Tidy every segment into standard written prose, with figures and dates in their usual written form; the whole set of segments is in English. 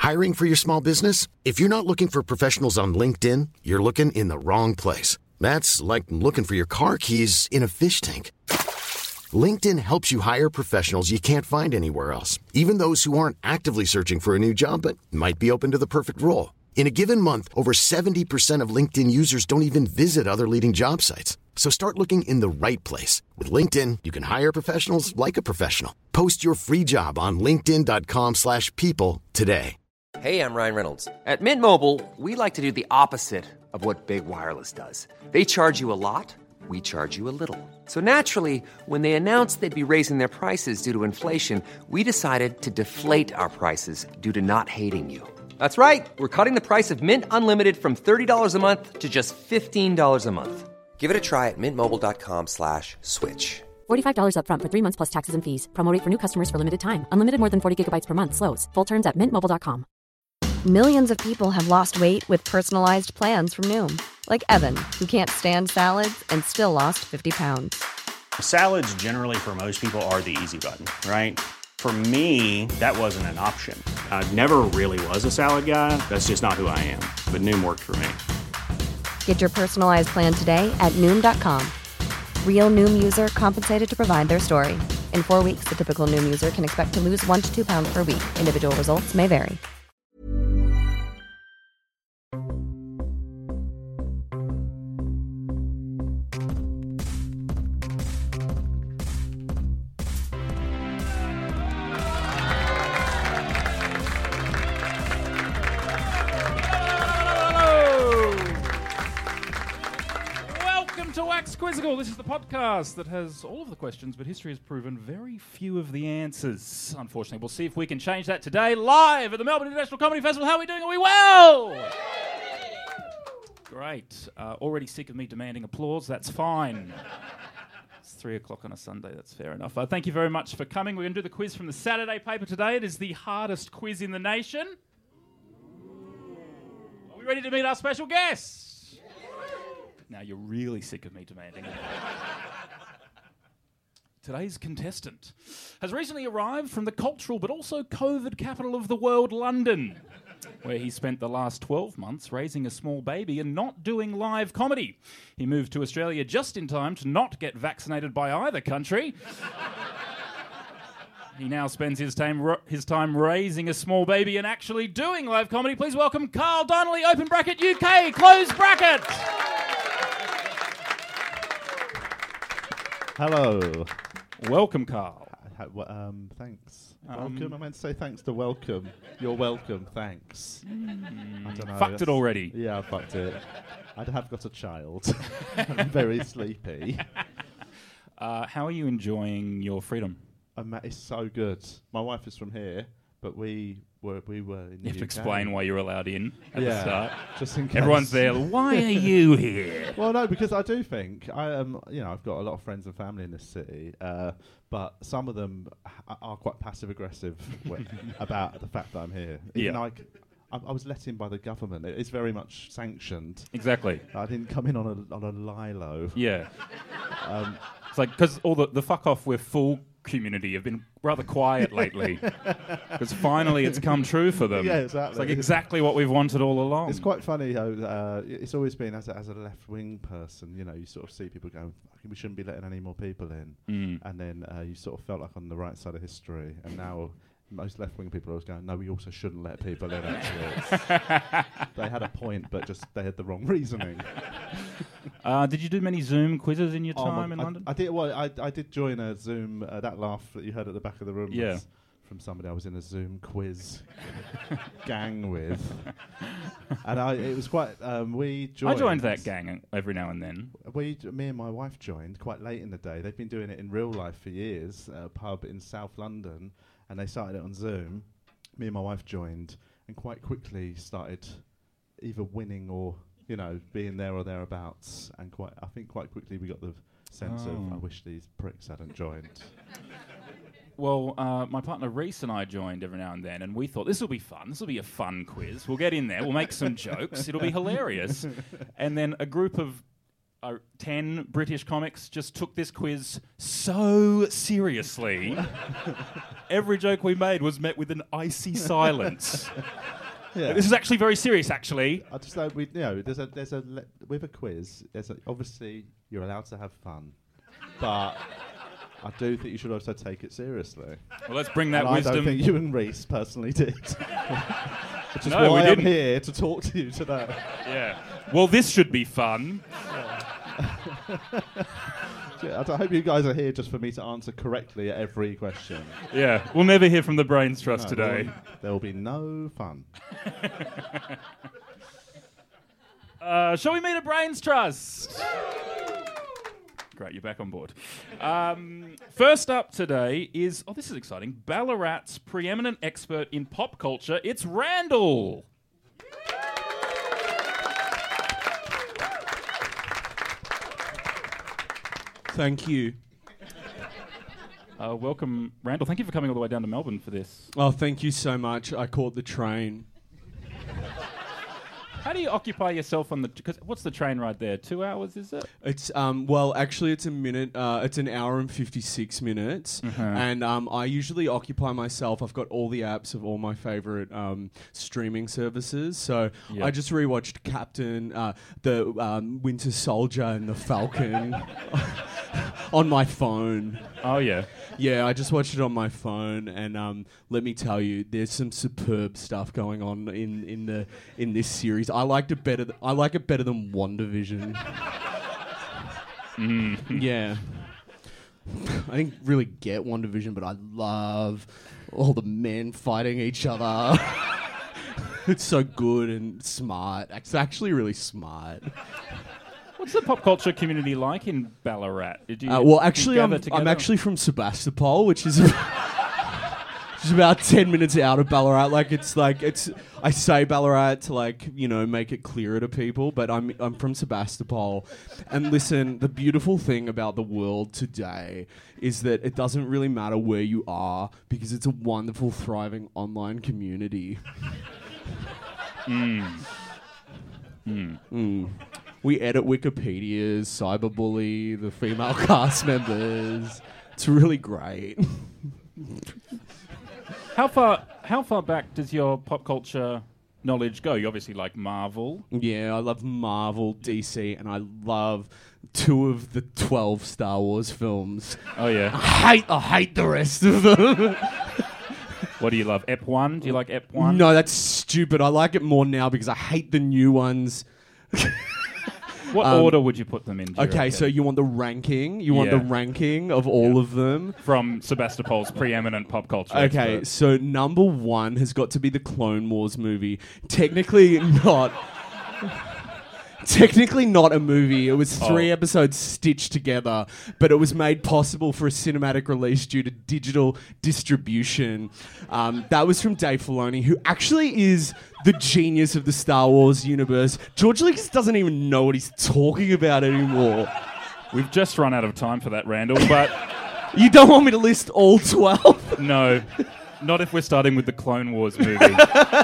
Hiring for your small business? If you're not looking for professionals on LinkedIn, you're looking in the wrong place. That's like looking for your car keys in a fish tank. LinkedIn helps you hire professionals you can't find anywhere else, even those who aren't actively searching for a new job but might be open to the perfect role. In a given month, over 70% of LinkedIn users don't even visit other leading job sites. So start looking in the right place. With LinkedIn, you can hire professionals like a professional. Post your free job on linkedin.com/people today. Hey, I'm Ryan Reynolds. At Mint Mobile, we like to do the opposite of what Big Wireless does. They charge you a lot, we charge you a little. So naturally, when they announced they'd be raising their prices due to inflation, we decided to deflate our prices due to not hating you. That's right. We're cutting the price of Mint Unlimited from $30 a month to just $15 a month. Give it a try at mintmobile.com/switch. $45 up front for 3 months plus taxes and fees. Promo rate for new customers for limited time. Unlimited more than 40 gigabytes per month. Slows full terms at mintmobile.com. Millions of people have lost weight with personalized plans from Noom. Like Evan, who can't stand salads and still lost 50 pounds. Salads generally for most people are the easy button, right? For me, that wasn't an option. I never really was a salad guy. That's just not who I am. But Noom worked for me. Get your personalized plan today at Noom.com. Real Noom user compensated to provide their story. In 4 weeks, the typical Noom user can expect to lose 1 to 2 pounds per week. Individual results may vary. Quizzical. This is the podcast that has all of the questions, but history has proven very few of the answers. Unfortunately, we'll see if we can change that today, live at the Melbourne International Comedy Festival. How are we doing? Are we well? Great. Already sick of me demanding applause. That's fine. It's 3 o'clock on a Sunday. That's fair enough. Thank you very much for coming. We're going to do the quiz from the Saturday paper today. It is the hardest quiz in the nation. Are we ready to meet our special guests? Now you're really sick of me demanding it. Today's contestant has recently arrived from the cultural but also COVID capital of the world, London, where he spent the last 12 months raising a small baby and not doing live comedy. He moved to Australia just in time to not get vaccinated by either country. He now spends his time raising a small baby and actually doing live comedy. Please welcome Carl Donnelly, open bracket UK, close bracket. Hello. Welcome, Carl. Thanks. Welcome. I meant to say thanks to welcome. You're welcome. Thanks. I don't know. Fucked it already. Yeah, I fucked it. I have got a child. I'm very sleepy. How are you enjoying your freedom? It's so good. My wife is from here, but we were in the You have to UK. explain why you're allowed in at the start. Just in case. Everyone's there. Why are you here? Well, no, because I do think I've got a lot of friends and family in this city, but some of them are quite passive aggressive about the fact that I'm here. Even I was let in by the government. It's very much sanctioned. Exactly. I didn't come in on a lilo. Yeah. It's like because all the fuck off we're full community have been rather quiet lately because finally it's come true for them. Yeah, exactly. It's like exactly what we've wanted all along. It's quite funny how it's always been as a left-wing person, you sort of see people going, we shouldn't be letting any more people in. And then you sort of felt like on the right side of history, and now most left-wing people are always going, no, we also shouldn't let people in, actually. They had a point, but just they had the wrong reasoning. Did you do many Zoom quizzes in your time in London? I did. Well, I did join a Zoom. That laugh that you heard at the back of the room was from somebody I was in a Zoom quiz gang with, and it was quite. We joined. I joined that gang every now and then. Me and my wife joined quite late in the day. They've been doing it in real life for years. A pub in South London, and they started it on Zoom. Me and my wife joined, and quite quickly started either winning or being there or thereabouts, and I think quite quickly we got the sense of I wish these pricks hadn't joined. Well, my partner Reese and I joined every now and then, and we thought this will be fun. This will be a fun quiz. We'll get in there. We'll make some jokes. It'll be hilarious. And then a group of 10 British comics just took this quiz so seriously. Every joke we made was met with an icy silence. Yeah. This is actually very serious, actually. I just we with a quiz. Obviously you're allowed to have fun, but I do think you should also take it seriously. Well, let's bring that and wisdom. I don't think you and Reese personally did. Which is No, why we I'm didn't. here to talk to you today. Yeah. Well, this should be fun. I hope you guys are here just for me to answer correctly at every question. Yeah. We'll never hear from the Brains Trust today. There will be no fun. Shall we meet a Brains Trust? Great, you're back on board. First up today is, this is exciting, Ballarat's preeminent expert in pop culture. It's Randall. Thank you. Welcome, Randall. Thank you for coming all the way down to Melbourne for this. Oh, thank you so much. I caught the train. How do you occupy yourself on the... Because what's the train ride there? 2 hours, is it? It's actually it's a minute. It's an hour and 56 minutes, and I usually occupy myself. I've got all the apps of all my favorite streaming services. So I just rewatched Captain, the Winter Soldier, and the Falcon on my phone. Oh yeah. Yeah, I just watched it on my phone, and let me tell you, there's some superb stuff going on in this series. I like it better than WandaVision. Yeah, I didn't really get WandaVision, but I love all the men fighting each other. It's so good and smart. It's actually really smart. What's the pop culture community like in Ballarat? I'm actually from Sebastopol, which is about 10 minutes out of Ballarat. I say Ballarat to make it clearer to people, but I'm from Sebastopol. And listen, the beautiful thing about the world today is that it doesn't really matter where you are because it's a wonderful, thriving online community. We edit Wikipedias, cyberbully the female cast members. It's really great. How far back does your pop culture knowledge go? You obviously like Marvel. Yeah, I love Marvel, DC, and I love 2 of the 12 Star Wars films. Oh yeah. I hate the rest of them. What do you love? Ep 1? Do you like Ep 1? No, that's stupid. I like it more now because I hate the new ones. What order would you put them in? Okay, so you want the ranking? You want the ranking of all of them? From Sebastopol's preeminent pop culture Okay, expert. so number 1 has got to be the Clone Wars movie. Technically not a movie. It was 3 episodes stitched together, but it was made possible for a cinematic release due to digital distribution. That was from Dave Filoni, who actually is the genius of the Star Wars universe. George Lucas doesn't even know what he's talking about anymore. We've just run out of time for that, Randall, but... You don't want me to list all 12? No, not if we're starting with the Clone Wars movie.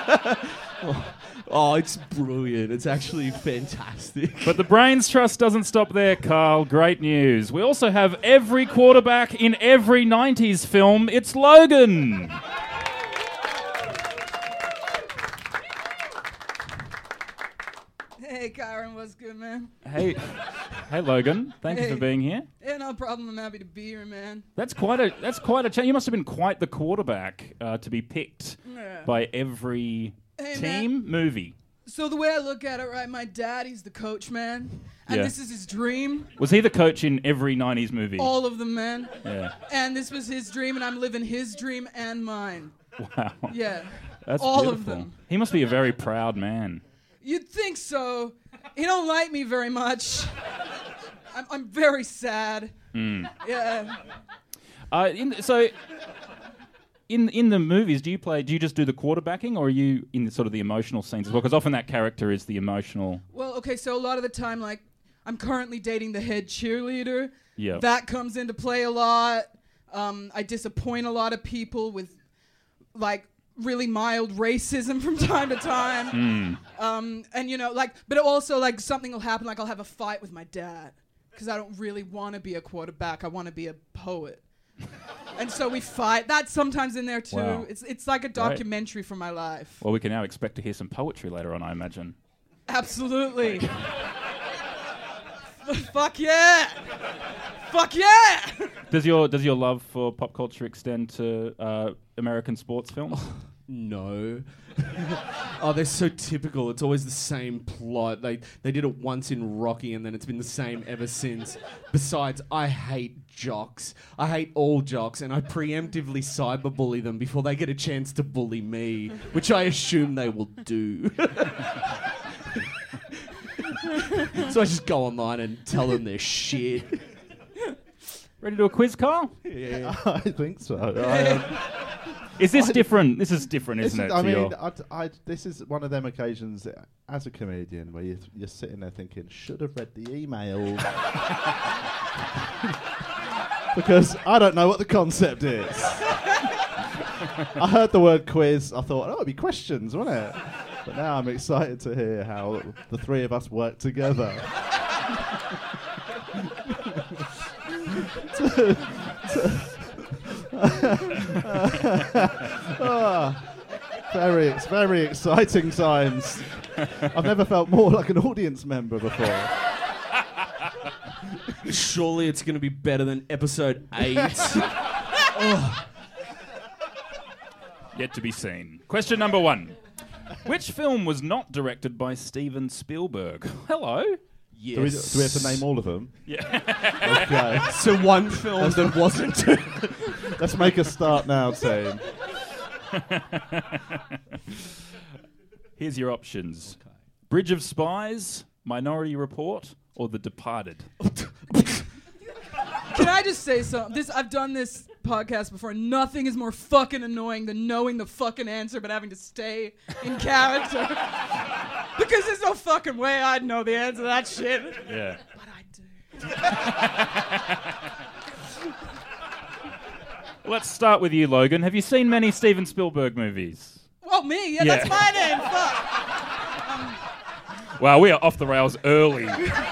Oh, it's brilliant. It's actually fantastic. But the Brains Trust doesn't stop there, Carl. Great news. We also have every quarterback in every 90s film. It's Logan. Hey, Kyron, what's good, man? Hey, Logan. Thank you for being here. Yeah, no problem. I'm happy to be here, man. That's quite a change. You must have been quite the quarterback to be picked by every team movie. So the way I look at it, right, my dad, he's the coach, man. And this is his dream. Was he the coach in every 90s movie? All of them, man. Yeah. And this was his dream, and I'm living his dream and mine. Wow. Yeah. That's all beautiful. of them. He must be a very proud man. You'd think so. He don't like me very much. I'm very sad. Yeah. In the movies, do you just do the quarterbacking, or are you in the, sort of the emotional scenes as well? Because often that character is the emotional. Well, okay, so a lot of the time, like, I'm currently dating the head cheerleader. Yeah. That comes into play a lot. I disappoint a lot of people with, like, really mild racism from time to time. And, you know, like, but also, like, something will happen, like I'll have a fight with my dad because I don't really want to be a quarterback. I want to be a poet. And so we fight. That's sometimes in there, too. Wow. It's like a documentary from my life. Well, we can now expect to hear some poetry later on, I imagine. Absolutely. Fuck yeah! Fuck yeah! Does your love for pop culture extend to American sports films? No. Oh, they're so typical. It's always the same plot. They did it once in Rocky, and then it's been the same ever since. Besides, I hate jocks. I hate all jocks, and I preemptively cyberbully them before they get a chance to bully me, which I assume they will do. So I just go online and tell them their shit. Ready to do a quiz, Kyle? Yeah, I think so. Is this different? This is different, isn't it? I mean, this is one of them occasions as a comedian where you're sitting there thinking, should have read the email. Because I don't know what the concept is. I heard the word quiz. I thought, it'd be questions, wouldn't it? But now I'm excited to hear how the three of us work together. Very exciting times. I've never felt more like an audience member before. Surely it's going to be better than episode 8. Yet to be seen. Question number 1. Which film was not directed by Steven Spielberg? Hello? Yes. Do we have to name all of them? Yeah. Okay. So one film that wasn't. Let's make a start now, team. Here's your options. Okay. Bridge of Spies, Minority Report, or The Departed? Can I just say something? I've done this podcast before. Nothing is more fucking annoying than knowing the fucking answer but having to stay in character. Because there's no fucking way I'd know the answer to that shit. Yeah. But I do. Let's start with you, Logan. Have you seen many Steven Spielberg movies? Well, me? Yeah, that's my name. Fuck. Wow, we are off the rails early.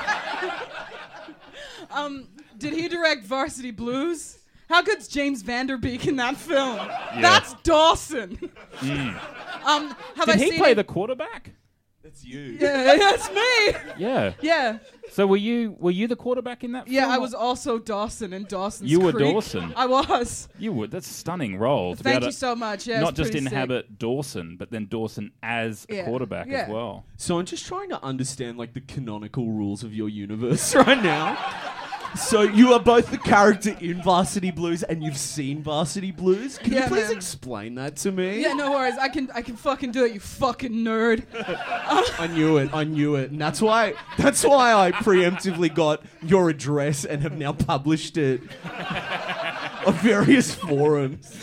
Did he direct Varsity Blues? How good's James Van Der Beek in that film? Yeah. That's Dawson. Did he play the quarterback? That's you. Yeah, that's me. Yeah. Yeah. So were you the quarterback in that film? Yeah, I was also Dawson in Dawson's You were Creek. Dawson? I was. You would. That's a stunning role. To be Thank able you to so much. Yeah, not it's just pretty inhabit sick. Dawson, but then Dawson as a quarterback as well. So I'm just trying to understand like the canonical rules of your universe right now. So you are both the character in Varsity Blues and you've seen Varsity Blues? Can you please explain that to me? Yeah, no worries. I can fucking do it, you fucking nerd. I knew it. And that's why I preemptively got your address and have now published it on various forums.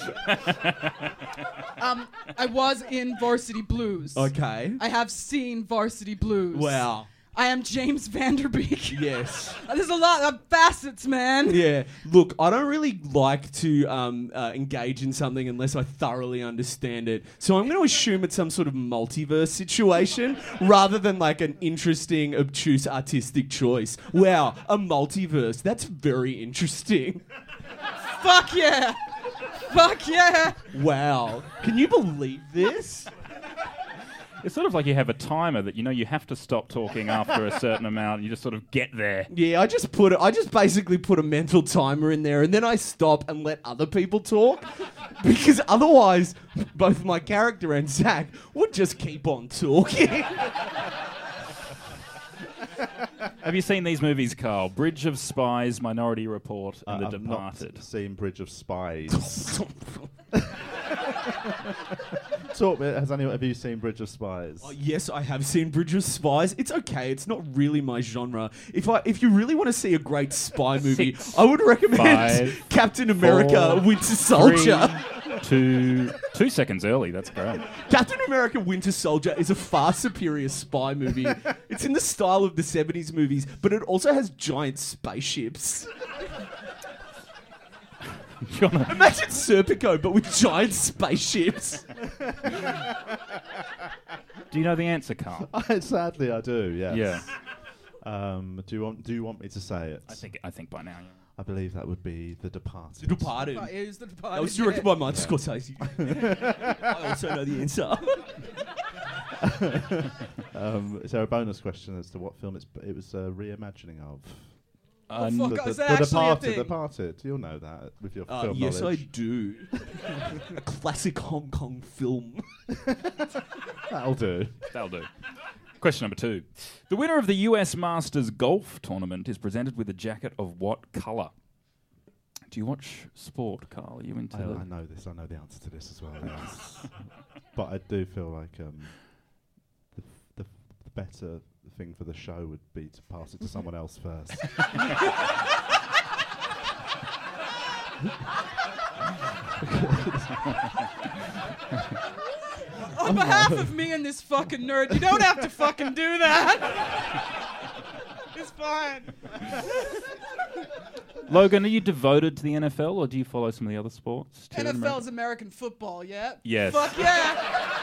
I was in Varsity Blues. Okay. I have seen Varsity Blues. Wow. I am James Van Der Beek. Yes. There's a lot of facets, man. Yeah. Look, I don't really like to engage in something unless I thoroughly understand it. So I'm going to assume it's some sort of multiverse situation rather than like an interesting, obtuse, artistic choice. Wow, a multiverse. That's very interesting. Fuck yeah. Fuck yeah. Wow. Can you believe this? It's sort of like you have a timer that you have to stop talking after a certain amount. You just sort of get there. Yeah, I just basically put a mental timer in there and then I stop and let other people talk because otherwise both my character and Zach would just keep on talking. Have you seen these movies, Carl? Bridge of Spies, Minority Report, and The I've Departed. not seen Bridge of Spies. Have you seen Bridge of Spies? Oh, yes, I have seen Bridge of Spies. It's okay. It's not really my genre. If you really want to see a great spy movie, I would recommend Captain America: Winter Soldier. 2 seconds early. That's great. Captain America: Winter Soldier is a far superior spy movie. It's in the style of the 70s movies, but it also has giant spaceships. Imagine Serpico, but with giant spaceships. Do you know the answer, Carl? Sadly, I do. Yes. Yeah. Do you want me to say it? I think by now. Yeah. I believe that would be The Departed. The Departed. Right, it was The Departed. That was directed by Martin Scorsese. I also know the answer. Is there a bonus question as to what film it was a reimagining of? Is that actually a thing? The Departed. You'll know that with your film yes, knowledge. I do. A classic Hong Kong film. That'll do. Question number 2. The winner of the US Masters golf tournament is presented with a jacket of what colour? Do you watch sport, Carl? Are you into I know this. I know the answer to this as well. Yes. But I do feel like the better thing for the show would be to pass it to someone else first. On behalf of me and this fucking nerd, you don't have to fucking do that. It's fine. Logan, are you devoted to the NFL or do you follow some of the other sports? NFL's American football, yeah? Yes. Fuck yeah.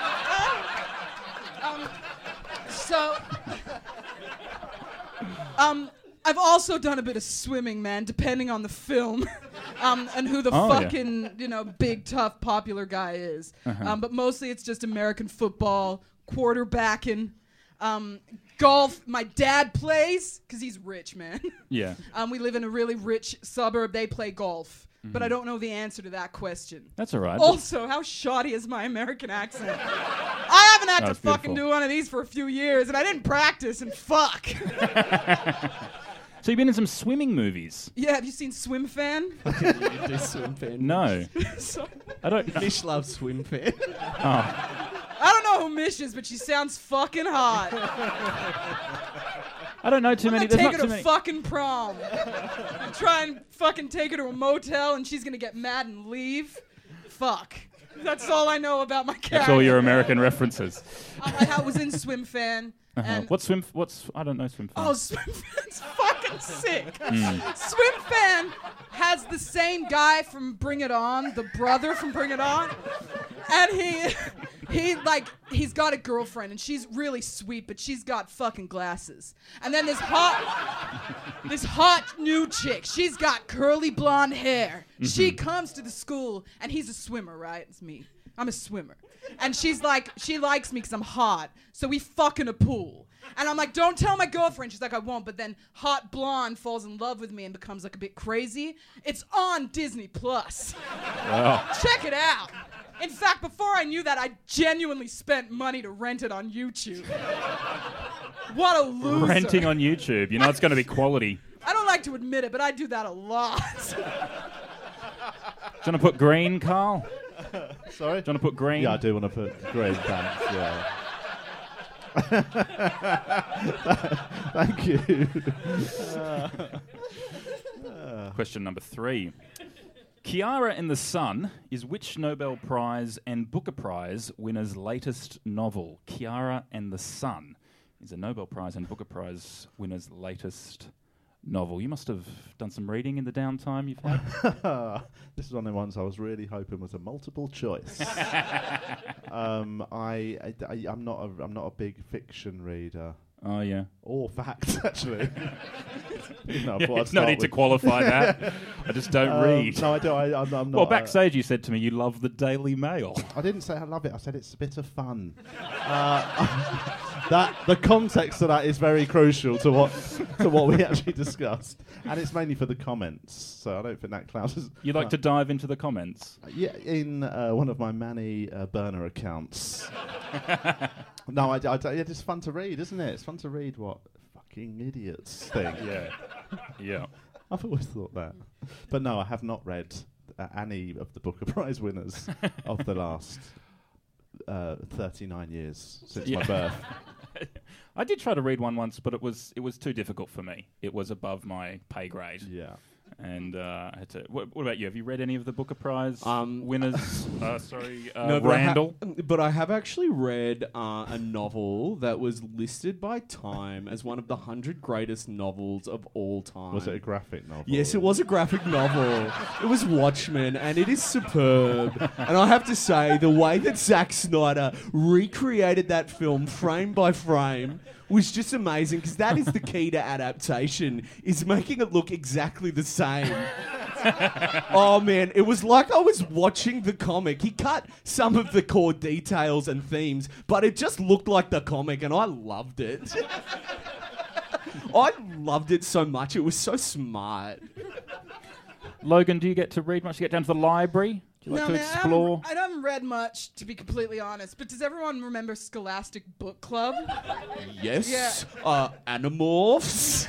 I've also done a bit of swimming, man, depending on the film. And who the fucking, big, tough, popular guy is. But mostly it's just American football, quarterbacking, golf. My dad plays, because he's rich, man. Yeah. We live in a really rich suburb. They play golf. But I don't know the answer to that question. That's all right. Also, how shoddy is my American accent? I haven't had to fucking do one of these for a few years, and I didn't practice, and fuck. So you've been in some swimming movies? Yeah, have you seen Swim Fan? You do Swim Fan. No. I don't. Mish loves Swim Fan. I don't know who Mish is, but she sounds fucking hot. I don't know too many. I'm gonna take her to fucking prom. Try and fucking take her to a motel, and she's gonna get mad and leave. Fuck. That's all I know about my character. That's all your American references. I was in Swim Fan. I don't know Swim Fan. Oh, Swim Fan's fucking sick. Swim Fan has the same guy from Bring It On, the brother from Bring It On, and he's got a girlfriend, and she's really sweet, but she's got fucking glasses. And then this hot new chick, she's got curly blonde hair. She comes to the school, and he's a swimmer, right? It's me. I'm a swimmer. And she's like, she likes me because I'm hot, so we fuck in a pool. And I'm like, don't tell my girlfriend. She's like, I won't. But then hot blonde falls in love with me and becomes like a bit crazy. It's on Disney Plus. Wow. Check it out. In fact, before I knew that, I genuinely spent money to rent it on YouTube. What a loser. Renting on YouTube. You know it's going to be quality. I don't like to admit it, but I do that a lot. Do you want to put green, Carl? Sorry? Do you want to put green? Yeah, I do want to put green, thanks, yeah. Thank you. Question number 3. Kiara and the Sun is which Nobel Prize and Booker Prize winner's latest novel? Kiara and the Sun is a Nobel Prize and Booker Prize winner's latest novel. You must have done some reading in the downtime you've had. This is one of the ones I was really hoping was a multiple choice. I'm not a big fiction reader. Oh yeah. Or facts, actually. No need to qualify that. I just don't read. No, I don't. I'm not. Well, backstage you said to me you love the Daily Mail. I didn't say I love it. I said it's a bit of fun. The context of that is very crucial to what we actually discussed, and it's mainly for the comments. So I don't think that clouds. You'd like to dive into the comments? Yeah, in one of my many burner accounts. No, it's fun to read, isn't it? It's fun to read what fucking idiots think. Yeah. I've always thought that. But no, I have not read any of the Booker Prize winners of the last 39 years since my birth. I did try to read one once, but it was too difficult for me. It was above my pay grade. Yeah. And I had to. What about you? Have you read any of the Booker Prize winners? No, Randall. But I have actually read a novel that was listed by Time as one of the 100 greatest novels of all time. Was it a graphic novel? Yes, it was a graphic novel. It was Watchmen, and it is superb. And I have to say, the way that Zack Snyder recreated that film frame by frame was just amazing, because that is the key to adaptation, is making it look exactly the same. Oh man, it was like I was watching the comic. He cut some of the core details and themes, but it just looked like the comic, and I loved it. I loved it so much. It was so smart. Logan, do you get to read much? Do you get down to the library? Do you like to explore? I haven't read much, to be completely honest. But does everyone remember Scholastic Book Club? Yes. Yeah. Animorphs.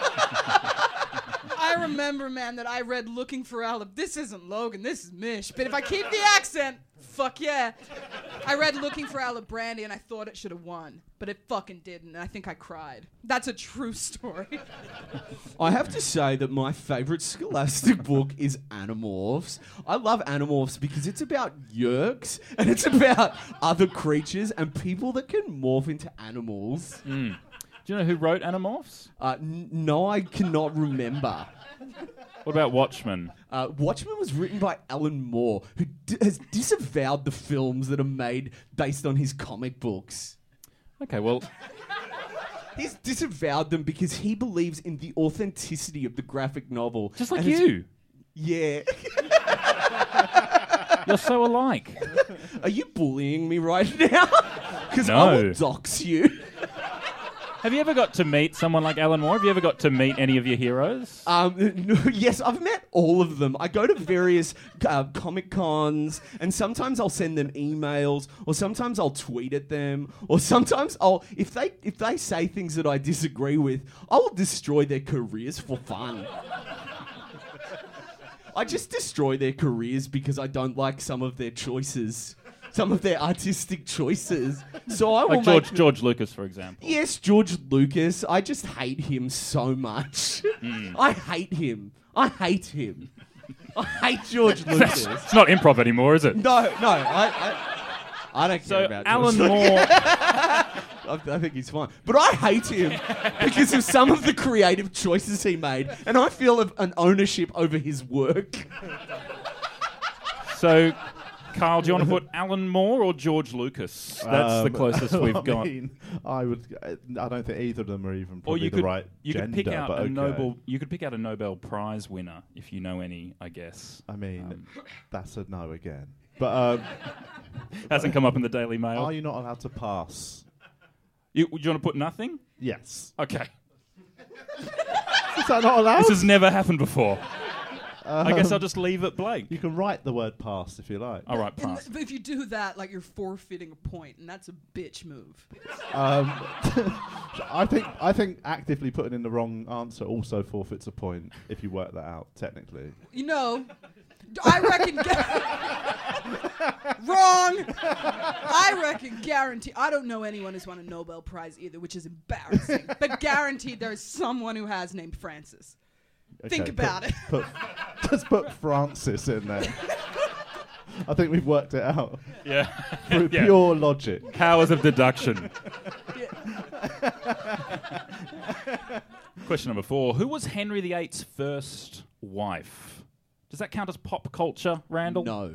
I remember, man, that I read Looking for Alice. This isn't Logan, this is Mish. But if I keep the accent, fuck yeah. I read Looking for Alibrandi and I thought it should have won. But it fucking didn't, and I think I cried. That's a true story. I have to say that my favourite Scholastic book is Animorphs. I love Animorphs because it's about yerks, and it's about other creatures and people that can morph into animals. Mm. Do you know who wrote Animorphs? No, I cannot remember. What about Watchmen? Watchmen was written by Alan Moore, who has disavowed the films that are made based on his comic books. Okay, well... He's disavowed them because he believes in the authenticity of the graphic novel. Just like you. Yeah. You're so alike. Are you bullying me right now? Because No. I will dox you. Have you ever got to meet someone like Alan Moore? Have you ever got to meet any of your heroes? No, yes, I've met all of them. I go to various Comic Cons, and sometimes I'll send them emails, or sometimes I'll tweet at them, or sometimes if they say things that I disagree with, I will destroy their careers for fun. I just destroy their careers because I don't like some of their choices. Some of their artistic choices. So I will like George Lucas, for example. Yes, George Lucas. I just hate him so much. I hate him. I hate him. I hate George Lucas. It's not improv anymore, is it? No. I don't care about Alan George Moore. I think he's fine. But I hate him because of some of the creative choices he made. And I feel an ownership over his work. So... Carl, do you want to put Alan Moore or George Lucas? That's the closest we've got. I don't think either of them are even probably the right gender. Could pick out but okay. You could pick out a Nobel Prize winner if you know any, I guess. I mean, that's a no again. But hasn't come up in the Daily Mail. Are you not allowed to pass? Do you want to put nothing? Yes. Okay. Is that not allowed? This has never happened before. I guess I'll just leave it blank. You can write the word pass if you like. All right, pass. But if you do that, like, you're forfeiting a point, and that's a bitch move. I think actively putting in the wrong answer also forfeits a point if you work that out, technically. You know, I reckon... Wrong! I reckon guaranteed... I don't know anyone who's won a Nobel Prize either, which is embarrassing. But guaranteed there is someone who has named Francis. Okay, Think about it. Just put Francis in there. I think we've worked it out. Yeah. Through pure logic. Powers of deduction. Question number 4. Who was Henry VIII's first wife? Does that count as pop culture, Randall? No.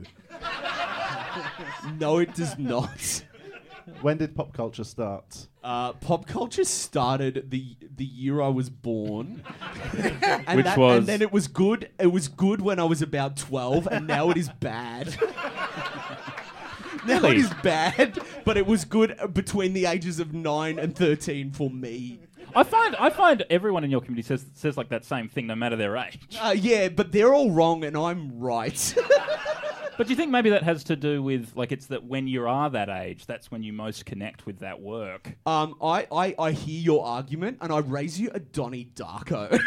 No, it does not. When did pop culture start? Pop culture started the year I was born. And then it was good. It was good when I was about 12, and now it is bad. Now it is bad, but it was good between the ages of 9 and 13 for me. I find everyone in your community says like that same thing no matter their age. Yeah, but they're all wrong and I'm right. But do you think maybe that has to do with, like, it's that when you are that age, that's when you most connect with that work? I hear your argument, and I raise you a Donnie Darko.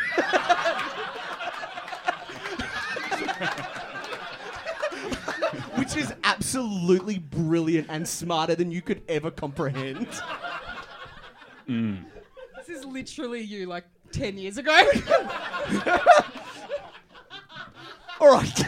Which is absolutely brilliant and smarter than you could ever comprehend. This is literally you, like, 10 years ago. All right.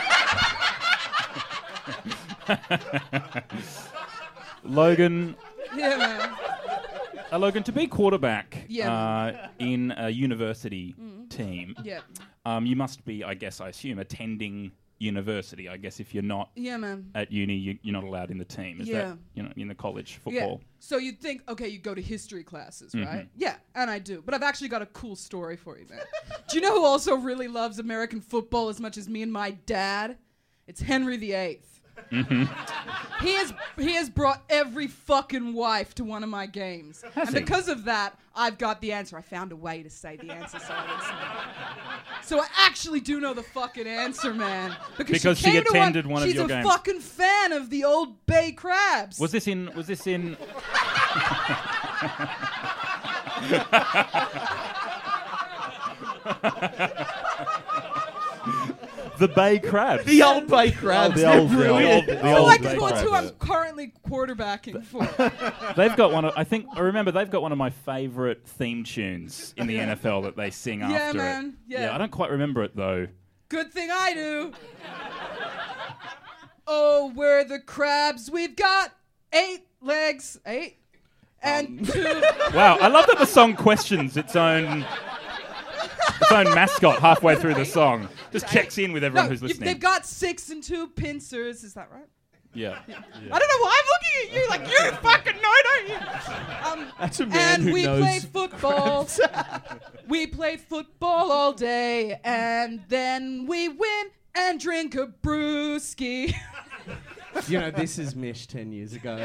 Logan, Yeah, man. Logan, to be quarterback Yeah. in a university team, Yeah. you must be, I assume, attending university. I guess if you're not Yeah, man. at uni, you're not allowed in the team. Is Yeah. that, in the college Yeah. football? So you'd think, okay, you go to history classes, Mm-hmm. right? Yeah, and I do. But I've actually got a cool story for you, man. Do you know who also really loves American football as much as me and my dad? It's Henry VIII. Mm-hmm. He has brought every fucking wife to one of my games. Has and he? because of that, I've got the answer. I found a way to say the answer so I didn't say it. So I actually do know the fucking answer, man. Because she came to attended one of your She's a games. fucking fan of the Old Bay Crabs. Was this in? The Bay Crabs. The Old Bay Crabs. the old like Bay the ones who Crabs. I'm currently quarterbacking for. They've got one. I remember they've got one of my favourite theme tunes in the NFL that they sing Yeah, after man. it. Yeah. I don't quite remember it though. Good thing I do. Oh, we're the crabs. We've got 8 legs. 8 and 2. Wow, I love that the song questions its own mascot halfway through the song. Just checks in with everyone who's listening. They've got 6 and 2 pincers. Is that right? Yeah. I don't know why I'm looking at you like you fucking know, don't you? That's a man and who we knows play football. We play football all day, and then we win and drink a brewski. This is Mish 10 years ago.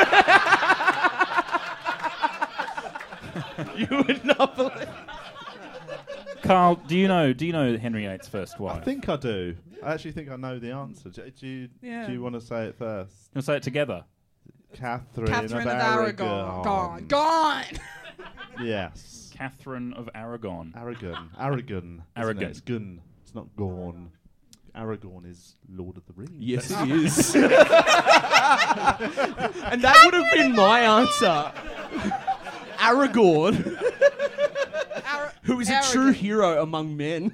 You would not believe. Carl, do you know Henry VIII's first wife? I think I do. I actually think I know the answer. Do you want to say it first? You want to say it together? Catherine of Aragon. Gone. Yes. Catherine of Aragon. Aragon. Aragon. It's Gun. It's not Gorn. Aragorn is Lord of the Rings. Yes, it is. And that would have been my answer. Aragorn. Who is a true hero among men.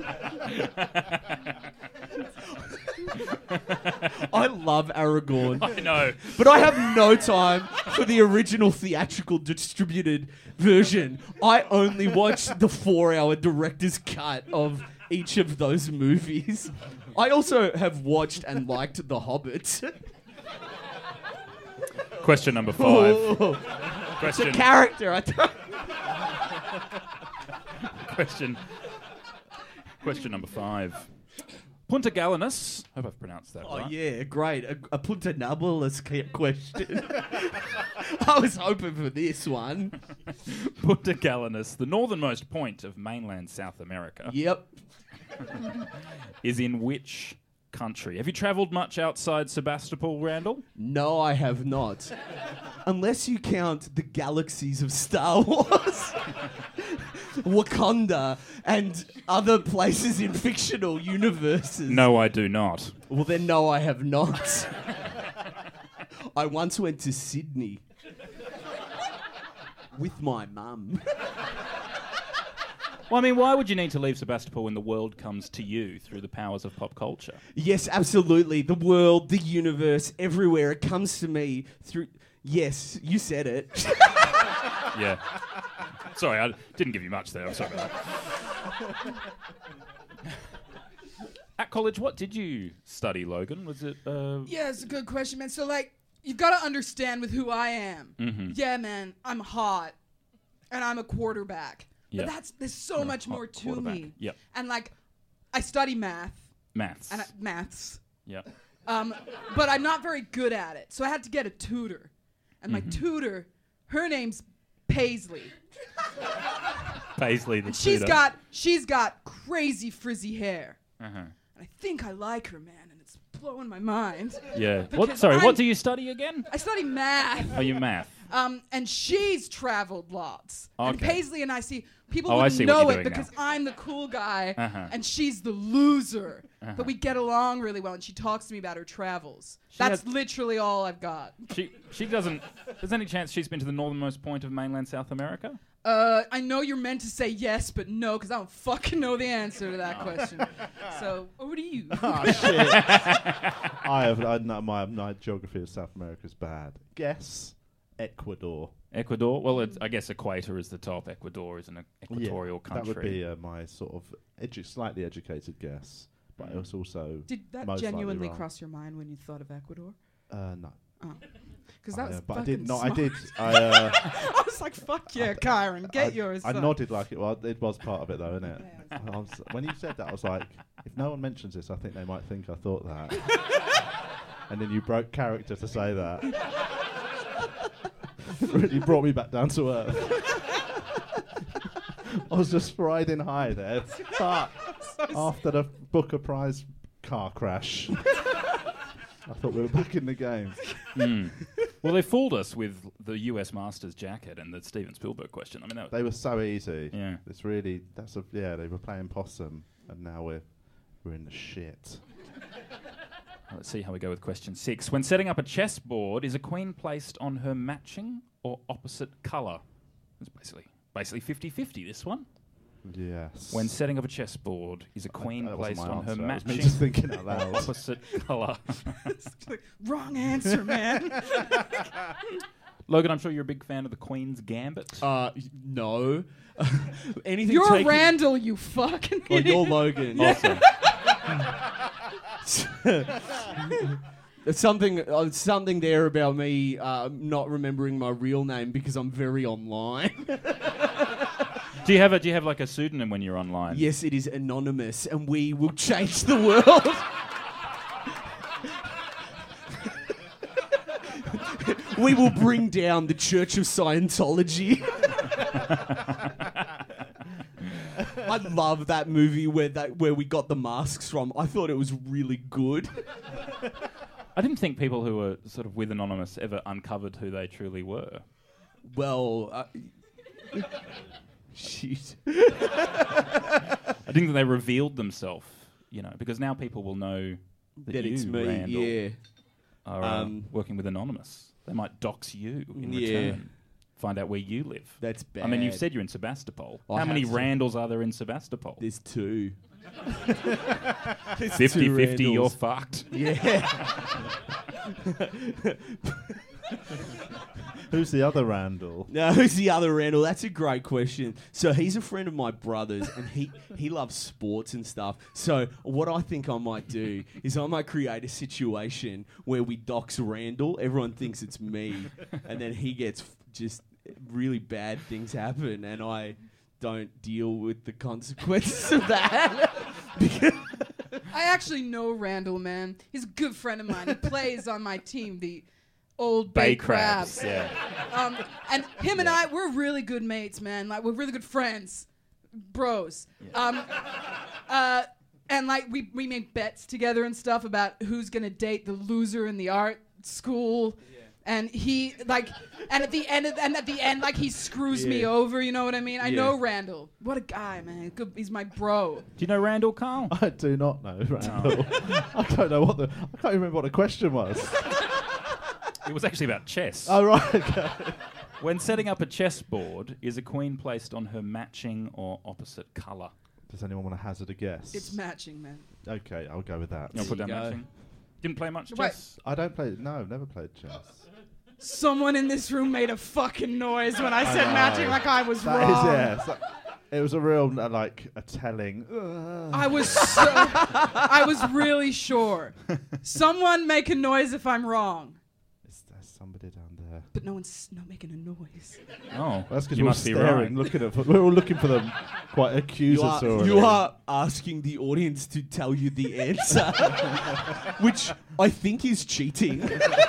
I love Aragorn. I know. But I have no time for the original theatrical distributed version. I only watch the 4-hour director's cut of each of those movies. I also have watched and liked The Hobbit. Question number 5. Ooh. Question. It's a character. I don't... Question number 5. Punta Gallinus. Hope I've pronounced that Oh, right. yeah, great. A Punta Nablus question. I was hoping for this one. Punta Gallinus, the northernmost point of mainland South America, Yep. is in which country? Have you travelled much outside Sebastopol, Randall? No, I have not. Unless you count the galaxies of Star Wars, Wakanda, and other places in fictional universes. No, I do not. Well, then, no, I have not. I once went to Sydney with my mum. Well, I mean, why would you need to leave Sebastopol when the world comes to you through the powers of pop culture? Yes, absolutely. The world, the universe, everywhere. It comes to me through... Yes, you said it. Yeah. Sorry, I didn't give you much there. I'm sorry about that. At college, what did you study, Logan? Was it... Yeah, it's a good question, man. So, you've got to understand with who I am. Mm-hmm. Yeah, man, I'm hot, and I'm a quarterback. Yeah. But there's so much more to me. Yep. And, I study math. Maths. And maths. Yep. But I'm not very good at it. So I had to get a tutor. And my tutor, her name's Paisley. Paisley the And tutor. she's got crazy frizzy hair. Uh-huh. And I think I like her, man, and it's blowing my mind. Yeah. Because What do you study again? I study math. Oh, you math. And she's traveled lots. And Okay. Paisley and I see people I wouldn't see what know you're it doing because now. I'm the cool guy Uh-huh. and she's the loser. But we get along really well, and she talks to me about her travels. That's literally all I've got. She doesn't. There's any chance she's been to the northernmost point of mainland South America? I know you're meant to say yes, but no, because I don't fucking know the answer to that question. So over to you. Oh, shit. My geography of South America is bad. Guess Ecuador. Ecuador? Well, I guess equator is the top. Ecuador is an equatorial country. That would be my sort of slightly educated guess. But it was also Did that most genuinely likely cross your mind when you thought of Ecuador? wrong. No. Oh. Because that was But I fucking did not. smart. I did. I was like, fuck yeah, Kyron, get yours. I son. nodded like it was. It was part of it, though, isn't it? When you said that, I was like, if no one mentions this, I think they might think I thought that. And then you broke character to say that. Really brought me back down to earth. I was just riding high there. But after the Booker Prize car crash, I thought we were back in the game. Well, they fooled us with the US Masters jacket and the Steven Spielberg question. I mean, They were so easy. Yeah. It's really they were playing possum, and now we're in the shit. Let's see how we go with question 6. When setting up a chessboard, is a queen placed on her matching or opposite colour? It's basically 50-50, this one. Yes. When setting up a chessboard, is a queen that wasn't placed my on her answer. That was me matching just thinking out or loud. opposite colour? Wrong answer, man. Logan, I'm sure you're a big fan of the Queen's Gambit. No. Anything You're taken- Randall, you fucking Oh, idiot. you're Logan. Awesome. There's something there about me not remembering my real name because I'm very online. Do you have like a pseudonym when you're online? Yes, it is anonymous, and we will change the world. We will bring down the Church of Scientology. I love that movie where we got the masks from. I thought it was really good. I didn't think people who were sort of with Anonymous ever uncovered who they truly were. Well, shit. I didn't think they revealed themselves, because now people will know that it's me, Randall, yeah. are working with Anonymous. They might dox you in return. Find out where you live. That's bad. I mean, you've said you're in Sebastopol. I How many have to. Randalls are there in Sebastopol? There's 2. 50-50, you're fucked. Yeah. Who's the other Randall? No, who's the other Randall? That's a great question. So he's a friend of my brother's, and he loves sports and stuff. So what I think I might do is I might create a situation where we dox Randall. Everyone thinks it's me, and then he gets just really bad things happen, and I don't deal with the consequences of that. I actually know Randall, man. He's a good friend of mine. He plays on my team, the Old Bay Crabs. Yeah. And him and I, we're really good mates, man. Like, we're really good friends. Bros. Yeah. And, like, we make bets together and stuff about who's going to date the loser in the art school. Yeah. And he, like, and at the end, like, he screws me over, you know what I mean? I know Randall. What a guy, man. Good, he's my bro. Do you know Randall, Carl? I do not know Randall. I don't know I can't remember what the question was. It was actually about chess. Oh, right, okay. When setting up a chessboard, is a queen placed on her matching or opposite colour? Does anyone want to hazard a guess? It's matching, man. Okay, I'll go with that. You'll put down matching? Didn't play much Right. chess? I don't play... No, I've never played chess. Someone in this room made a fucking noise when I said know. matching like I was That wrong. is, yeah. It was a real, a telling... I was really sure. Someone make a noise if I'm wrong. There's somebody down there. But no one's not making a noise. Oh, Well, that's because you we're must be staring, right. looking at... We're all looking for them quite accusatory. You are asking the audience to tell you the answer, which I think is cheating.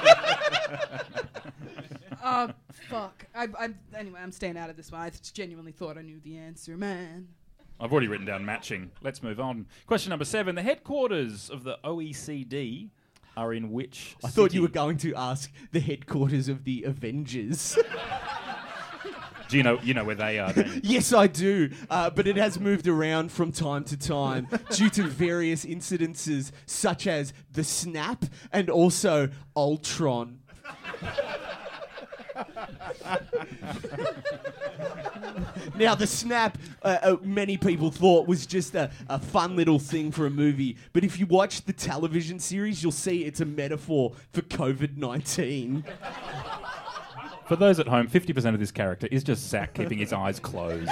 Fuck. Anyway, I'm staying out of this one. I genuinely thought I knew the answer, man. I've already written down matching. Let's move on. Question number 7. The headquarters of the OECD are in which I thought you were going to ask the headquarters of the Avengers. Do you know where they are? Don't you? Yes, I do. But it has moved around from time to time due to various incidences such as the Snap and also Ultron. Now, the Snap, many people thought was just a fun little thing for a movie. But if you watch the television series, you'll see it's a metaphor for COVID-19. For those at home, 50% of this character is just Zach keeping his eyes closed.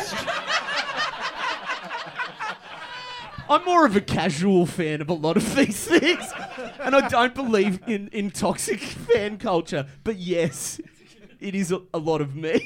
I'm more of a casual fan of a lot of these things. And I don't believe in toxic fan culture. But yes, it is a lot of me.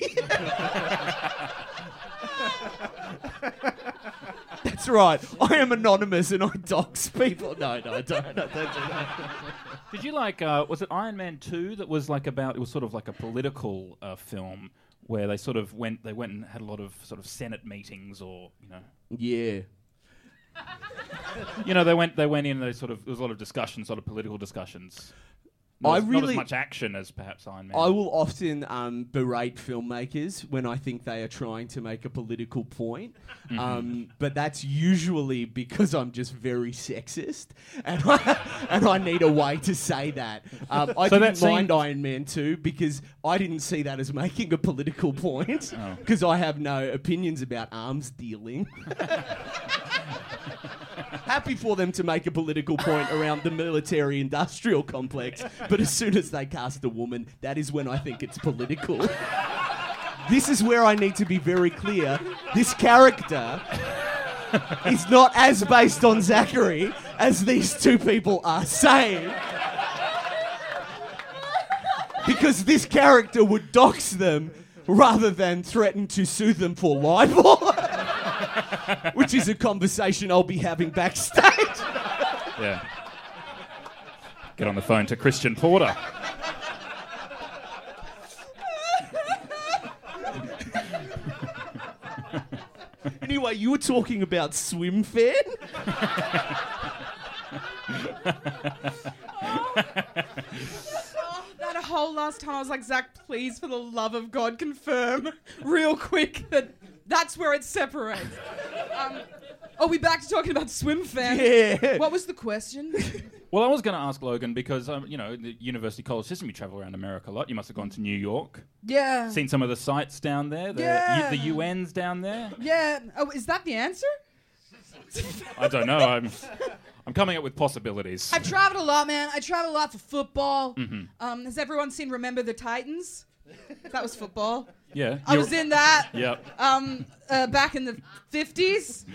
That's right. I am anonymous and I dox people. No, I don't do that. Did you like, was it Iron Man 2 that was like about, it was sort of like a political film where they sort of went and had a lot of sort of Senate meetings or, you know. Yeah. You know, they went in, there was a lot of discussions, sort of political discussions. Not as much action as perhaps Iron Man. I will often berate filmmakers when I think they are trying to make a political point. But that's usually because I'm just very sexist. And I need a way to say that. I didn't mind Iron Man 2 because I didn't see that as making a political point. Because I have no opinions about arms dealing. Happy for them to make a political point around the military-industrial complex, but as soon as they cast a woman, that is when I think it's political. This is where I need to be very clear. This character is not as based on Zachary as these two people are saying. Because this character would dox them rather than threaten to sue them for libel. Which is a conversation I'll be having backstage. Yeah. Get on the phone to Christian Porter. Anyway, you were talking about Swim Fan? That whole last time I was like, Zach, please, for the love of God, confirm real quick that's where it separates. Are we back to talking about Swim Fan? Yeah. What was the question? Well, I was going to ask Logan because, you know, the university college system, you travel around America a lot. You must have gone to New York. Yeah. Seen some of the sites down there. The UN's down there. Yeah. Oh, is that the answer? I don't know. I'm coming up with possibilities. I've traveled a lot, man. I traveled a lot for football. Mm-hmm. Has everyone seen Remember the Titans? That was football. Yeah. I was in that. Yep. Back in the 50s.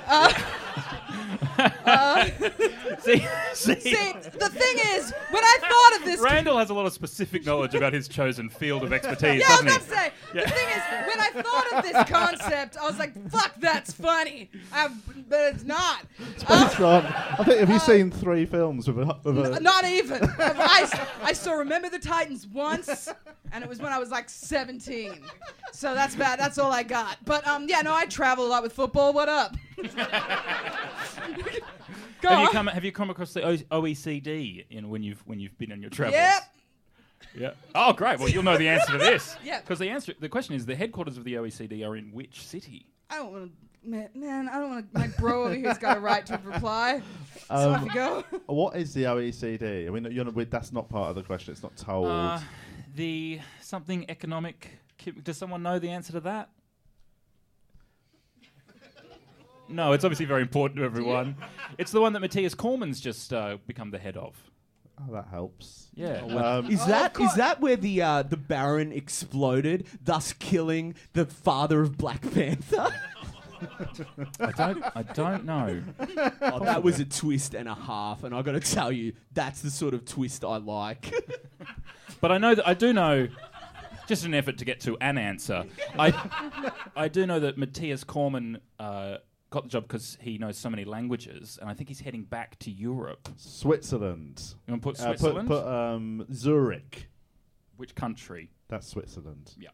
See, the thing is, when I thought of this... Randall has a lot of specific knowledge about his chosen field of expertise, yeah, doesn't he? I was going to say, the thing is, when I thought of this concept, I was like, fuck, that's funny. But it's not. It's based on... I think, have you seen 3 films with a... Not even. I still Remember the Titans once, and it was when I was like 17. So that's bad. That's all I got. But, yeah, no, I travel a lot with football. What up? Have you come across the OECD when you've been on your travels? Yep. Yeah. Oh, great. Well, you'll know the answer to this. Yeah. Because the question is, the headquarters of the OECD are in which city? I don't want to, man. I don't want to. My bro over here's got a right to reply. So off you go. What is the OECD? I mean, that's not part of the question. It's not told. The something economic. Does someone know the answer to that? No, it's obviously very important to everyone. It's the one that Matthias Cormann's just become the head of. Oh, that helps. Yeah. Is that where the Baron exploded, thus killing the father of Black Panther? I don't know. Oh, that was a twist and a half, and I got to tell you, that's the sort of twist I like. But I do know. Just an effort to get to an answer. I do know that Matthias Cormann got the job because he knows so many languages, and I think he's heading back to Europe. Switzerland. You want to put Switzerland? Put Zurich. Which country? That's Switzerland. Yeah.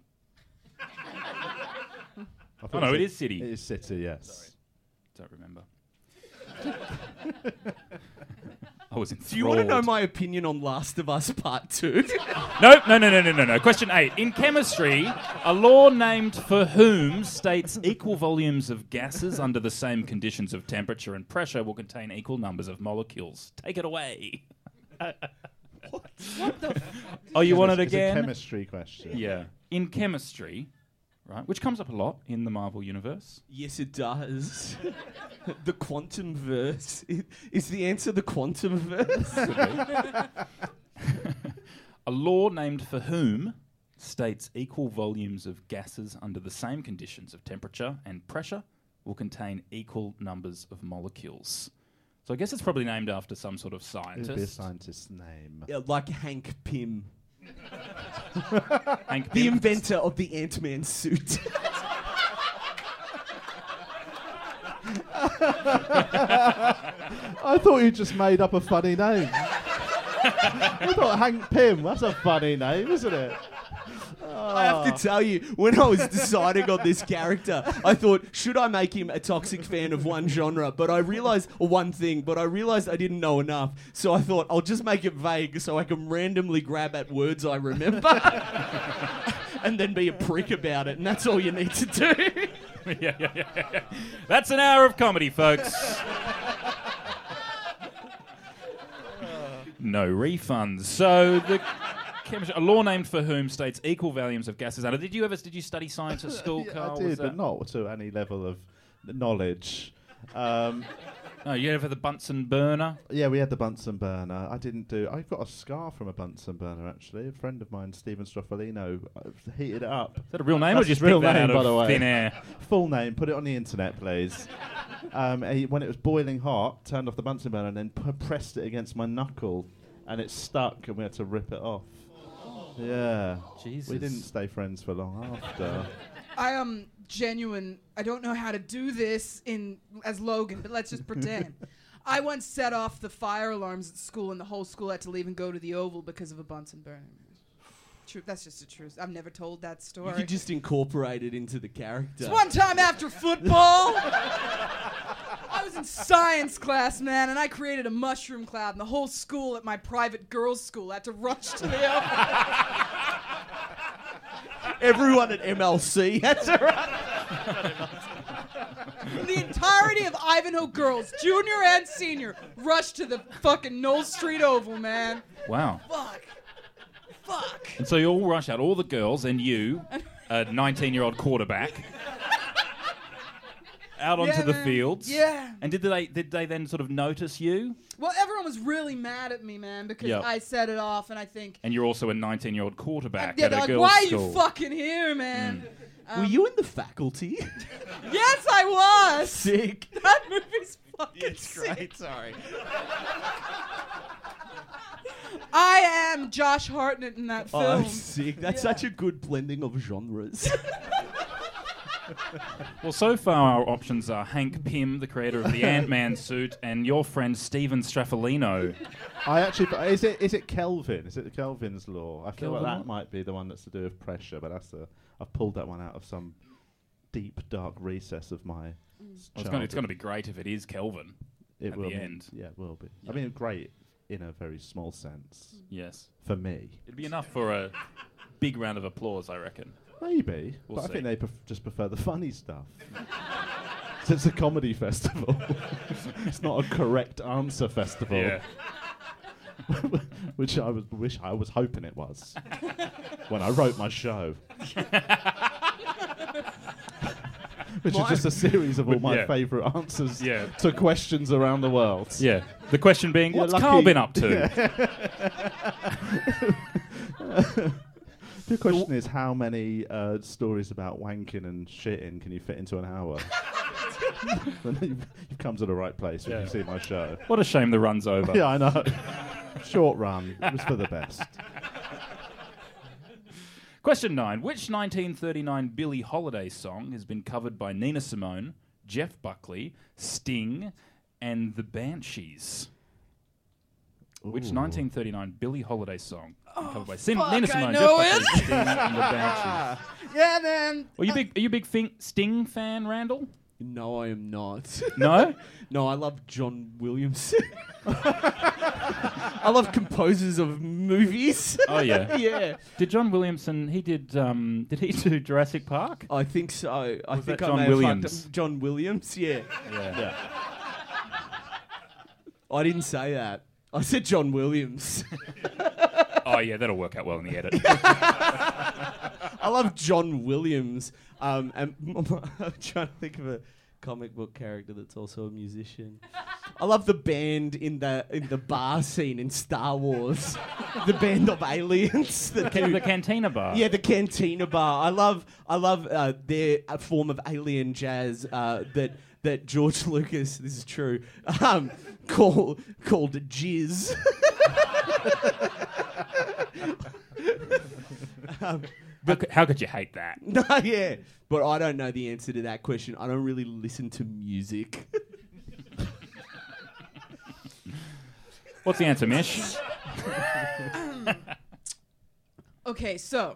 Oh no, it is city. It is city, yes. Sorry. Don't remember. was enthralled. Do you want to know my opinion on Last of Us Part 2? No. Question 8. In chemistry, a law named for whom states equal volumes of gases under the same conditions of temperature and pressure will contain equal numbers of molecules. Take it away. What the fuck? Oh, you want it It's a again? chemistry question. Yeah. In chemistry, right, which comes up a lot in the Marvel universe. Yes, it does. The quantum verse. Is the answer the quantum verse? A law named for whom states equal volumes of gases under the same conditions of temperature and pressure will contain equal numbers of molecules. So I guess it's probably named after some sort of It would be a scientist. scientist's name. Yeah, like Hank Pym, Hank the Pym. inventor of the Ant-Man suit. I thought you just made up a funny name. I thought Hank Pym, that's a funny name, isn't it? I have to tell you, when I was deciding on this character, I thought, should I make him a toxic fan of one genre? But I realised, or one thing, but I realised I didn't know enough. So I thought, I'll just make it vague so I can randomly grab at words I remember and then be a prick about it. And that's all you need to do. Yeah. That's an hour of comedy, folks. No refunds. So the chemistry, a law named for whom states equal volumes of gases. Did you study science at school, Yeah, Carl? I did, but not to any level of knowledge. No, you ever the Bunsen burner? Yeah, we had the Bunsen burner. I've got a scar from a Bunsen burner, actually. A friend of mine, Stephen Stroffolino, heated it up. Is that a real name, That's or just his real pick that name, out by of the way. thin air? Full name, put it on the internet, please. When it was boiling hot, turned off the Bunsen burner and then pressed it against my knuckle, and it stuck, and we had to rip it off. Yeah. Jesus. We didn't stay friends for long after. I am genuine. I don't know how to do this as Logan, but let's just pretend. I once set off the fire alarms at school, and the whole school had to leave and go to the Oval because of a Bunsen burner. True, that's just the truth. I've never told that story. You could just incorporate it into the character. It's one time after football. I was in science class, man, and I created a mushroom cloud, and the whole school at my private girls' school had to rush to the Oval. Everyone at MLC had to run. The entirety of Ivanhoe girls, junior and senior, rushed to the fucking Knoll Street Oval, man. Wow. Fuck. And so you all rush out, all the girls and you, a 19-year-old quarterback, out onto the man. fields. Yeah. And did they then sort of notice you? Well, everyone was really mad at me, man, because Yep. I set it off, and I think... And you're also a 19-year-old quarterback Yeah, at they're a like, girls' why school. are you fucking here, man? Were you in the faculty? Yes, I was! Sick. That movie's fucking sick. Great, sorry. I am Josh Hartnett in that film. Oh, sick. That's such a good blending of genres. Well, so far our options are Hank Pym, the creator of the Ant-Man suit, and your friend Stephen Straffolino. I actually, is it Kelvin? Is it Kelvin's law? I feel like Kelvin that might be the one that's to do with pressure, but I've pulled that one out of some deep, dark recess of my. It's going to be great if it is Kelvin It at will the be. end. Yeah, it will be. Yeah. I mean, great in a very small sense Yes. for me. It'd be enough for a big round of applause, I reckon. Maybe, We'll but I see. think they just prefer the funny stuff. So it's a comedy festival. It's not a correct answer festival. Yeah. Which I was hoping it was when I wrote my show. Which is just a series of all my favourite answers to questions around the world. Yeah. The question being, You're what's lucky- Carl been up to? The question is, how many stories about wanking and shitting can you fit into an hour? Then you've come to the right place when you see my show. What a shame the run's over. Yeah, I know. Short run. It was for the best. Question 9. Which 1939 Billie Holiday song has been covered by Nina Simone, Jeff Buckley, Sting, and the Banshees? Which 1939 Billie Holiday song has been covered by Nina Simone, Jeff know Buckley, it. Sting, and the Banshees? Yeah, man. Are you a big Sting fan, Randall? No, I am not. No? No, I love John Williams. I love composers of movies. Oh, yeah. Yeah. Did John Williamson, he did he do Jurassic Park? I think so. I Was think that I John may have Williams? fucked up. John Williams, yeah. Yeah. I didn't say that. I said John Williams. Oh, yeah, that'll work out well in the edit. I love John Williams. And I'm trying to think of a comic book character that's also a musician. I love the band in the bar scene in Star Wars. The band of aliens. The Cantina Bar. Yeah, the Cantina Bar. I love their form of alien jazz that George Lucas, this is true, called jizz. How could you hate that? No, yeah. But I don't know the answer to that question. I don't really listen to music. What's the answer, Mish? Okay, so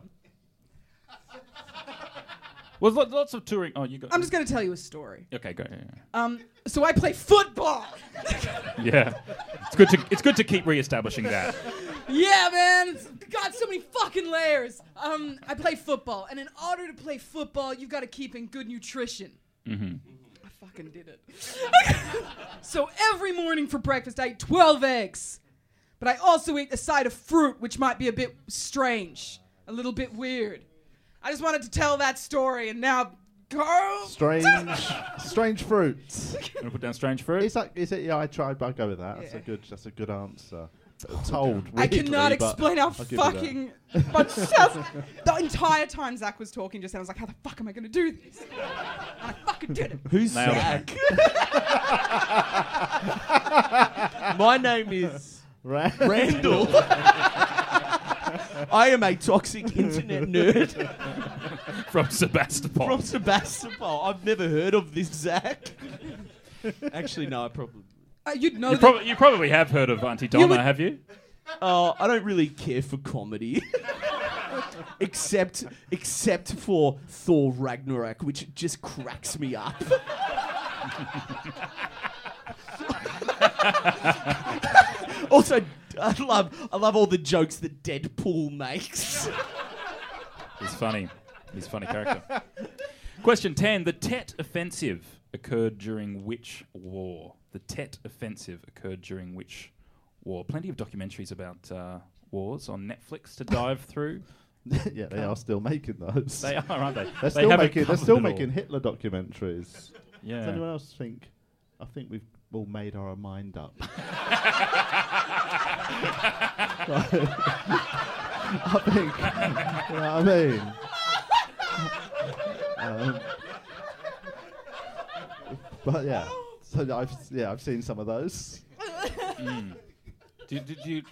Well, lots of touring. Oh, you go. I'm just going to tell you a story. Okay, go. Yeah. So I play football. Yeah. It's good to keep reestablishing that. Yeah, man. It's got so many fucking layers. I play football, and in order to play football, you've got to keep in good nutrition. Mm-hmm. I fucking did it. So every morning for breakfast, I eat 12 eggs. But I also eat a side of fruit, which might be a bit strange, a little bit weird. I just wanted to tell that story, and now Carl. Strange fruits. Want to put down strange fruit? Is it? Yeah, I tried, but I'll go with that. Yeah. That's a good answer. Told. I weirdly, cannot but explain how I'll give you fucking. But just the entire time Zach was talking just then, I was like, how the fuck am I going to do this? And I fucking did it. Who's Nailed Zach? My name is Randall. I am a toxic internet nerd. From Sebastopol. From Sebastopol. I've never heard of this Zach. Actually, no, I probably... You'd know You probably have heard of Auntie Donna, have you? I don't really care for comedy. except for Thor Ragnarok, which just cracks me up. Also, I love all the jokes that Deadpool makes. He's funny. He's a funny character. Question 10. The Tet Offensive occurred during which war? The Tet Offensive occurred during which war? Plenty of documentaries about wars on Netflix to dive through. Yeah, they are still making those. They are, aren't they? They're still making Hitler documentaries. Yeah. Does anyone else think? I think we've all made our mind up. I think. You know what I mean? But yeah, so I've seen some of those. Do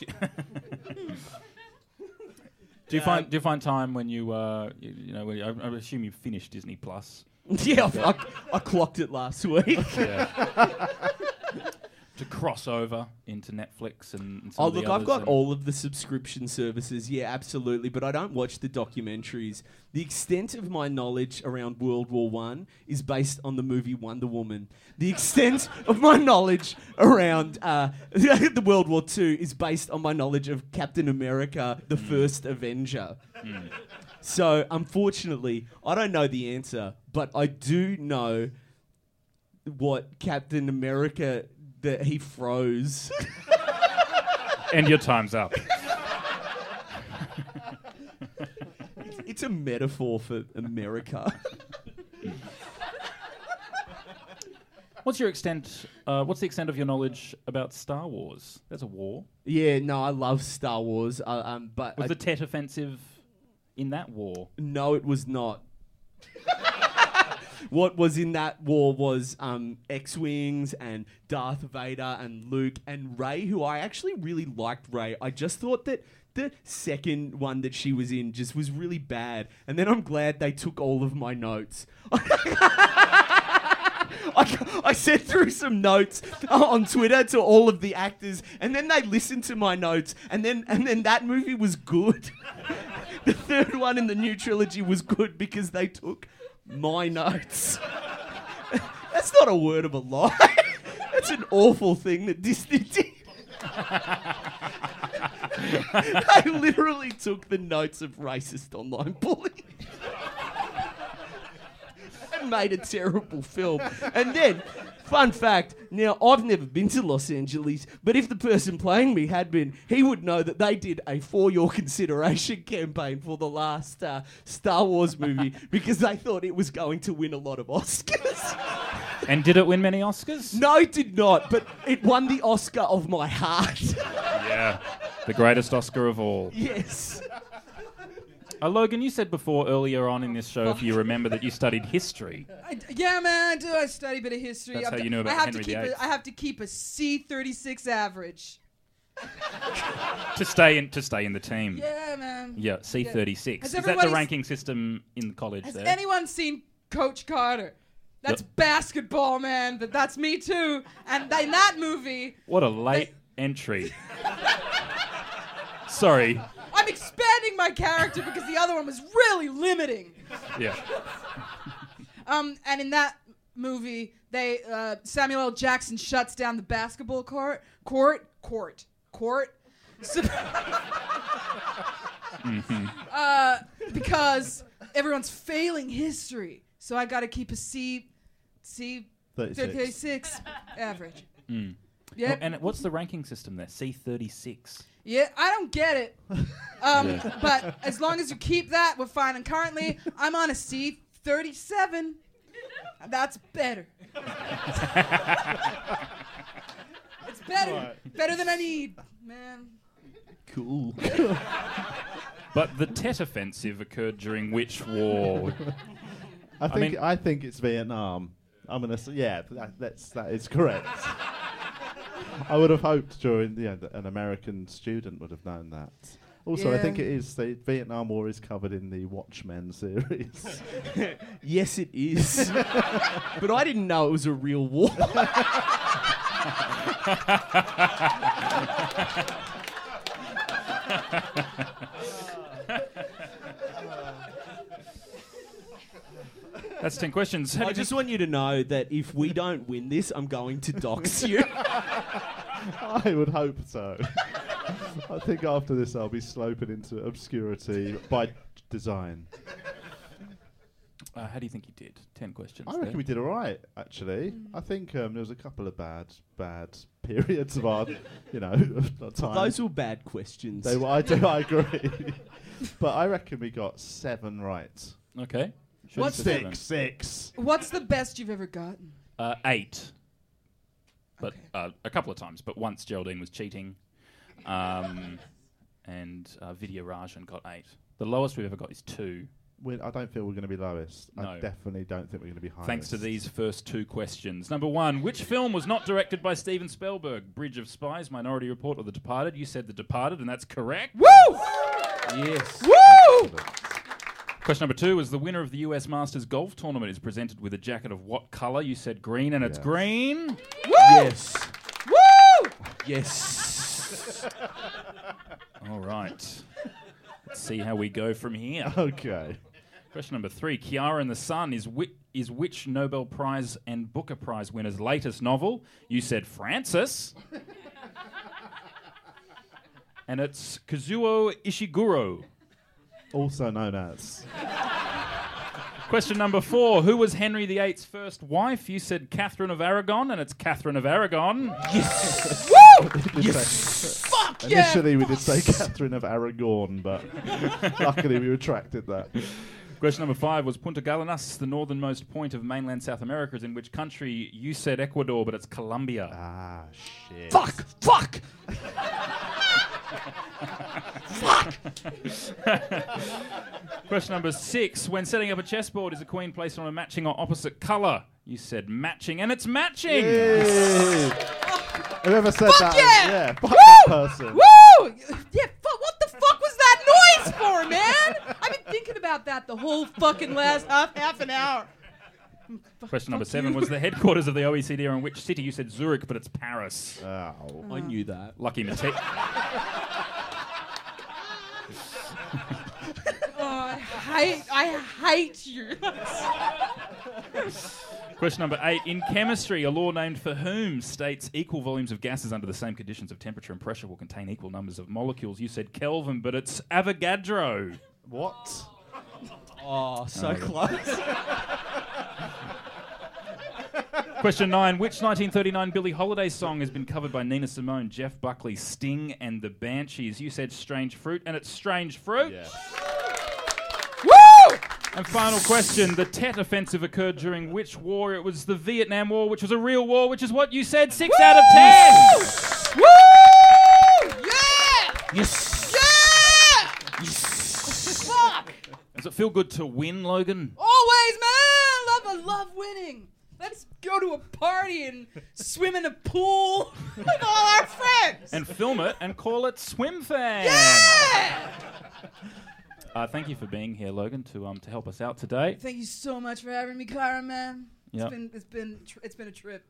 you find time when you I assume you've finished Disney Plus? Yeah, I clocked it last week. Yeah. To cross over into Netflix and some of the look, others. I've got all of the subscription services, yeah, absolutely, but I don't watch the documentaries. The extent of my knowledge around World War I is based on the movie Wonder Woman. The extent of my knowledge around the World War II is based on my knowledge of Captain America, the first Avenger. So, unfortunately, I don't know the answer, but I do know what Captain America... that he froze. And your time's up. It's a metaphor for America. What's the extent of your knowledge about Star Wars? There's a war. Yeah, no, I love Star Wars. But Was the Tet Offensive in that war? No, it was not. What was in that war was X-Wings and Darth Vader and Luke and Rey, who I actually really liked Rey. I just thought that the second one that she was in just was really bad. And then I'm glad they took all of my notes. I sent through some notes on Twitter to all of the actors, and then they listened to my notes, and then that movie was good. The third one in the new trilogy was good because they took my notes. That's not a word of a lie. That's an awful thing that Disney did. I literally took the notes of racist online bullying and made a terrible film. And then, fun fact, now I've never been to Los Angeles, but if the person playing me had been, he would know that they did a For Your Consideration campaign for the last Star Wars movie because they thought it was going to win a lot of Oscars. And did it win many Oscars? No, it did not, but it won the Oscar of my heart. Yeah, the greatest Oscar of all. Yes. Logan, you said before earlier on in this show, if you remember, that you studied history. Yeah, man, I do. I study a bit of history. That's how you knew about Henry VIII. I have to keep a C36 average. to stay in the team. Yeah, man. Yeah, C36. Yeah. Is that the ranking system in college Has there? anyone seen Coach Carter? That's basketball, man, but that's me too. And in that movie... What a late entry. Sorry. I'm expanding my character because the other one was really limiting. Yeah. And in that movie, Samuel L. Jackson shuts down the basketball court. So because everyone's failing history. So I got to keep a C36 average. Mm. Yeah. And what's the ranking system there? C36. Yeah, I don't get it. But as long as you keep that, we're fine. And currently, I'm on a C37. That's better. It's better. Right. Better than I need, man. Cool. But the Tet Offensive occurred during which war? I think it's Vietnam. I'm gonna say that is correct. I would have hoped that an American student would have known that. Also, I think it is. The Vietnam War is covered in the Watchmen series. Yes, it is. But I didn't know it was a real war. That's 10 questions. I just want you to know that if we don't win this, I'm going to dox you. I would hope so. I think after this I'll be sloping into obscurity by design. How do you think you did? 10 questions. I reckon we did all right, actually. I think there was a couple of bad periods of our, time. Those were bad questions. They were. I agree. But I reckon we got 7 right. Okay. What's 6? What's the best you've ever gotten? 8. But a couple of times. But once Geraldine was cheating. And Vidya Rajan got 8. The lowest we've ever got is 2. I don't feel we're going to be lowest. No. I definitely don't think we're going to be highest. Thanks to these first 2 questions. Number 1, which film was not directed by Steven Spielberg? Bridge of Spies, Minority Report, or The Departed? You said The Departed, and that's correct. Woo! Yes. Woo! Question number 2 is the winner of the US Masters golf tournament is presented with a jacket of what colour? You said green, and it's green. Woo! Yes. Woo! Yes. All right. Let's see how we go from here. Okay. Question number 3. Kiara and the Sun is which Nobel Prize and Booker Prize winner's latest novel? You said Francis. And it's Kazuo Ishiguro. Also known as. Question number 4. Who was Henry VIII's first wife? You said Catherine of Aragon, and it's Catherine of Aragon. Yes! Woo! Yes! Fuck yeah! Initially we did say Catherine of Aragon, but luckily we retracted that. Question number 5 was Punta Galanas, the northernmost point of mainland South America, is in which country? You said Ecuador, but it's Colombia. Ah, shit. Fuck! Fuck! Question number 6. When setting up a chessboard, is a queen placed on a matching or opposite colour? You said matching, and it's matching! Whoever said fuck that, yeah! Fuck that person. Woo! Yeah, what the fuck was that noise for, man? I've been thinking about that the whole fucking last half an hour. Question number 7 was the headquarters of the OECD are in which city? You said Zurich, but it's Paris. Oh. I knew that. Lucky Matisse. I hate you. Question number 8. In chemistry, a law named for whom states equal volumes of gases under the same conditions of temperature and pressure will contain equal numbers of molecules. You said Kelvin, but it's Avogadro. What? Oh, so close. Question 9. Which 1939 Billie Holiday song has been covered by Nina Simone, Jeff Buckley, Sting, and the Banshees? You said Strange Fruit, and it's Strange Fruit. Yes. Woo! And final question. The Tet Offensive occurred during which war? It was the Vietnam War, which was a real war, which is what you said. 6 out of 10. Woo! Yeah! Yes. Yeah! Yes. Fuck! Does it feel good to win, Logan? Always, man! I love winning. Let's go to a party and swim in a pool with all our friends. And film it and call it Swim Fan. Yeah! Thank you for being here, Logan, to help us out today. Thank you so much for having me, Kyra, man. Yep. It's been a trip.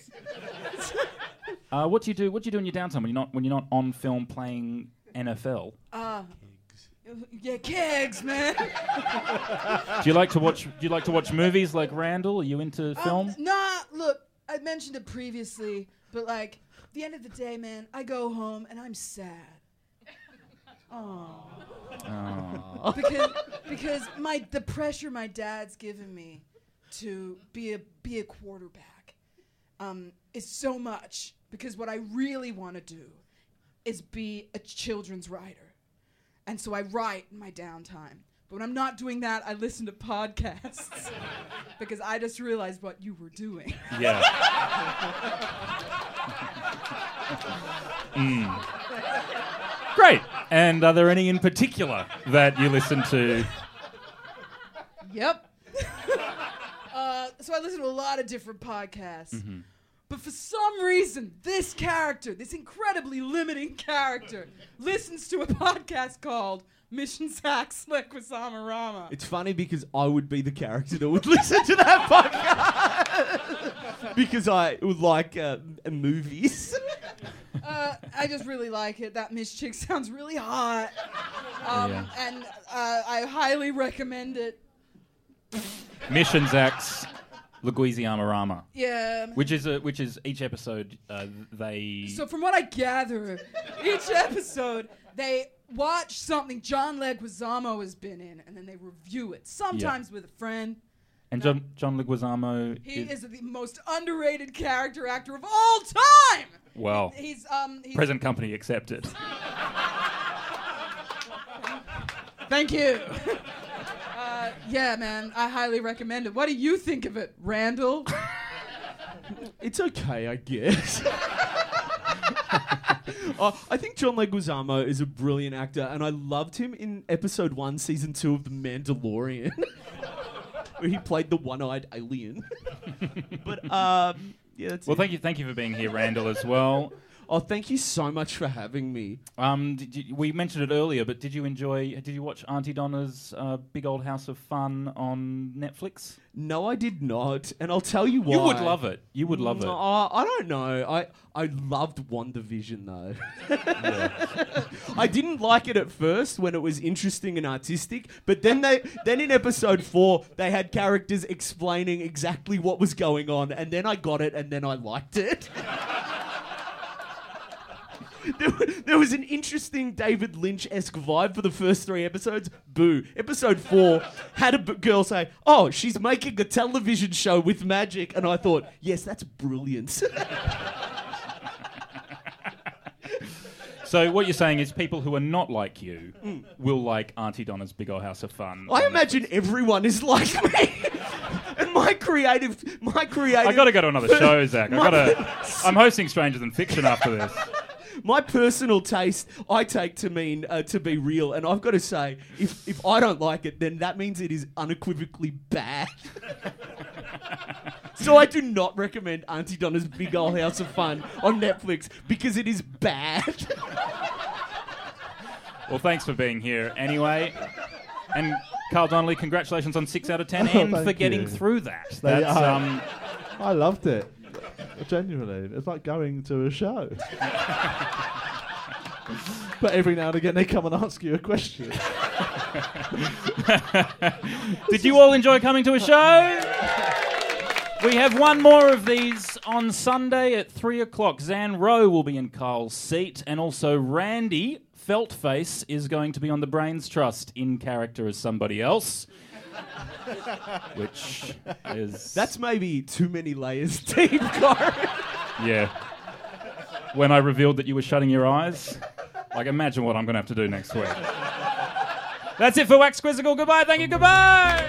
What do you do? What do you do in your downtime when you're not on film playing NFL? Yeah, kegs, man. Do you like to watch movies like Randall? Are you into film? Nah, look, I mentioned it previously, but like, at the end of the day, man, I go home and I'm sad. Oh. Because the pressure my dad's given me to be a quarterback is so much, because what I really want to do is be a children's writer. And so I write in my downtime. But when I'm not doing that, I listen to podcasts because I just realized what you were doing. Yeah. Great. And are there any in particular that you listen to? Yep. So I listen to a lot of different podcasts. Mm-hmm. But for some reason, this character, this incredibly limiting character, listens to a podcast called Mission Sax Lequisama Rama. It's funny because I would be the character that would listen to that podcast because I would like movies. I just really like it. That Miss Chick sounds really hot. And I highly recommend it. Mission Sax Lequisama Rama. Yeah. Which is each episode they... So from what I gather, each episode they watch something John Leguizamo has been in, and then they review it. Sometimes with a friend. And John Leguizamo... He is the most underrated character actor of all time! Well, he's present company accepted. Thank you. Yeah, man, I highly recommend it. What do you think of it, Randall? It's okay, I guess. I think John Leguizamo is a brilliant actor, and I loved him in episode 1, season 2 of The Mandalorian, where he played the one-eyed alien. But yeah, that's well, thank you for being here, Randall, as well. Oh, thank you so much for having me. We mentioned it earlier, but did you watch Auntie Donna's Big Old House of Fun on Netflix? No, I did not, and I'll tell you why. You would love it. You would love it. I don't know. I loved WandaVision, though. Yeah. I didn't like it at first when it was interesting and artistic, but then in episode 4, they had characters explaining exactly what was going on, and then I got it, and then I liked it. There was an interesting David Lynch-esque vibe for the first 3 episodes. Boo. Episode 4 had a girl say, "Oh, she's making a television show with magic," and I thought, yes, that's brilliant. So what you're saying is people who are not like you will like Auntie Donna's Big Old House of Fun. I imagine everyone is like me. And my creative... I got to go to another show, Zach. I'm hosting Stranger Than Fiction after this. My personal taste, I take to mean to be real, and I've got to say, if I don't like it, then that means it is unequivocally bad. So I do not recommend Auntie Donna's Big Old House of Fun on Netflix because it is bad. Well, thanks for being here anyway. And Carl Donnelly, congratulations on 6 out of 10 and for getting through that. I loved it. Genuinely. It's like going to a show. But every now and again they come and ask you a question. Did you all enjoy coming to a show? We have one more of these on Sunday at 3 o'clock. Zan Rowe will be in Carl's seat, and also Randy Feltface is going to be on the Brains Trust in character as somebody else. Which is... That's maybe too many layers deep, Corey. Yeah. When I revealed that you were shutting your eyes, like, imagine what I'm going to have to do next week. That's it for Wax Quizzical. Goodbye, thank you, goodbye!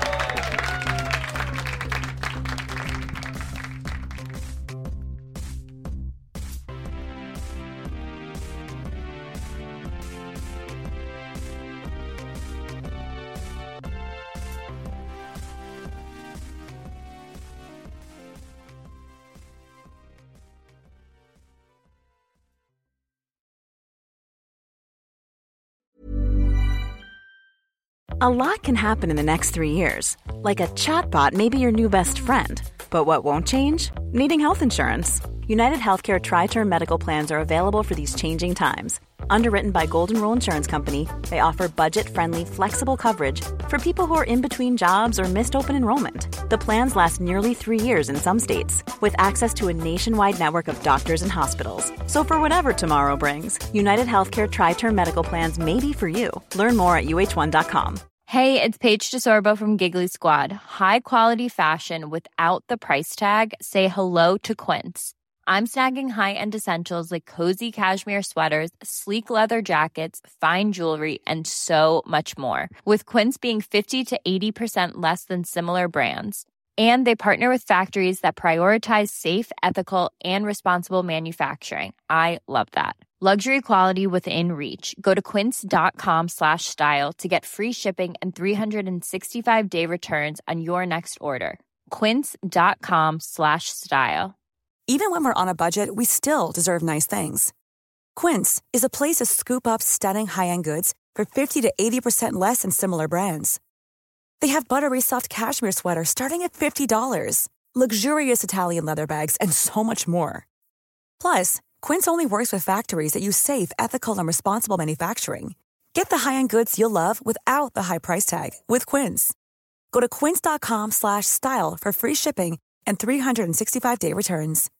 A lot can happen in the next 3 years. Like a chatbot may be your new best friend. But what won't change? Needing health insurance. United Healthcare Tri-Term Medical Plans are available for these changing times. Underwritten by Golden Rule Insurance Company, they offer budget-friendly, flexible coverage for people who are in between jobs or missed open enrollment. The plans last nearly 3 years in some states, with access to a nationwide network of doctors and hospitals. So for whatever tomorrow brings, United Healthcare Tri-Term Medical Plans may be for you. Learn more at uh1.com. Hey, it's Paige DeSorbo from Giggly Squad. High quality fashion without the price tag. Say hello to Quince. I'm snagging high-end essentials like cozy cashmere sweaters, sleek leather jackets, fine jewelry, and so much more. With Quince being 50 to 80% less than similar brands. And they partner with factories that prioritize safe, ethical, and responsible manufacturing. I love that. Luxury quality within reach. Go to quince.com/style to get free shipping and 365-day returns on your next order. Quince.com/style. Even when we're on a budget, we still deserve nice things. Quince is a place to scoop up stunning high-end goods for 50 to 80% less than similar brands. They have buttery soft cashmere sweaters starting at $50, luxurious Italian leather bags, and so much more. Plus, Quince only works with factories that use safe, ethical, and responsible manufacturing. Get the high-end goods you'll love without the high price tag with Quince. Go to quince.com/style for free shipping and 365-day returns.